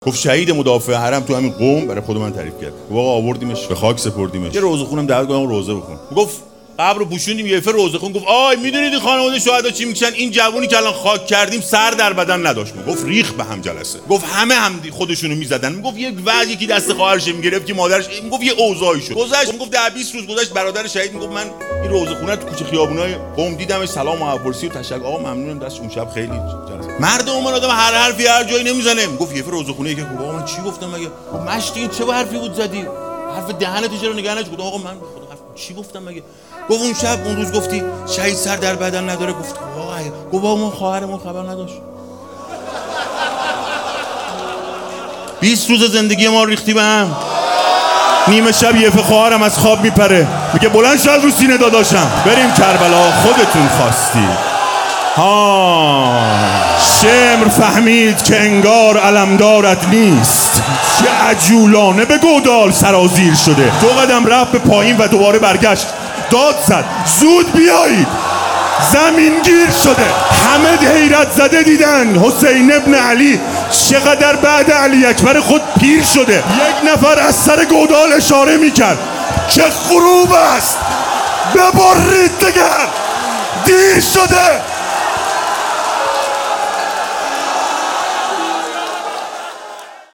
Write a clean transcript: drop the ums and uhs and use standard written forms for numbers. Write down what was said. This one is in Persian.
گفت شهید مدافع حرم تو همین قم برای خود من تعریف کرد. گفت آقا آوردیمش به خاک سپردیمش. یه روزه خونم دعوت کردم روزه بخون. گفت قبر رو پوشوندیم یه فر روزه خون. گفت آی میدونید این خانواده شهدا چی میکشن؟ این جوونی که الان خاک کردیم سر در بدن نداشت. گفت ریخ به هم جلسه. گفت همه هم خودشونو میزدن. گفت یک وضعی که دست خواهرش میگرفت که مادرش گفت یه اوضاعی شد. گذشت گفت 10-20 روز گذشت برادر شهید میگفت من این روزه خونه تو کوچه خیابونای قم دیدمش، سلام و احوالپرسی و تشکر، آقا ممنونم دست اون شب خیلی جلسه. مردم اون آدم هر حرفی هر جایی نمیزنه. گفت یه فر روزه خونه که آقا من چی گفتم مگه؟ گفت مشتی چه حرفی بود زدی؟ حرف دهنت چرا نگه نشد؟ آقا من چی گفتم مگه؟ گفت اون شب اون روز گفتی شهید سر در بدن نداره. گفت وای. گفت ما خواهرمون خبر نداشت. 20 روز زندگی ما ریختی به هم. نیمه شب یه خواهرم از خواب میپره میگه بلند شو از رو سینه داداشم بریم کربلا، خودتون خواستی. شمر فهمید که انگار علمدارت نیست، چه عجولانه به گودال سرازیر شده. 2 قدم رفت به پایین و دوباره برگشت، داد زد زود بیایید، زمین گیر شده. همه حیرت زده دیدن حسین ابن علی چقدر بعد علی اکبر خود پیر شده. یک نفر از سر گودال اشاره میکرد که غروب است، ببرید دیگر دیر شده.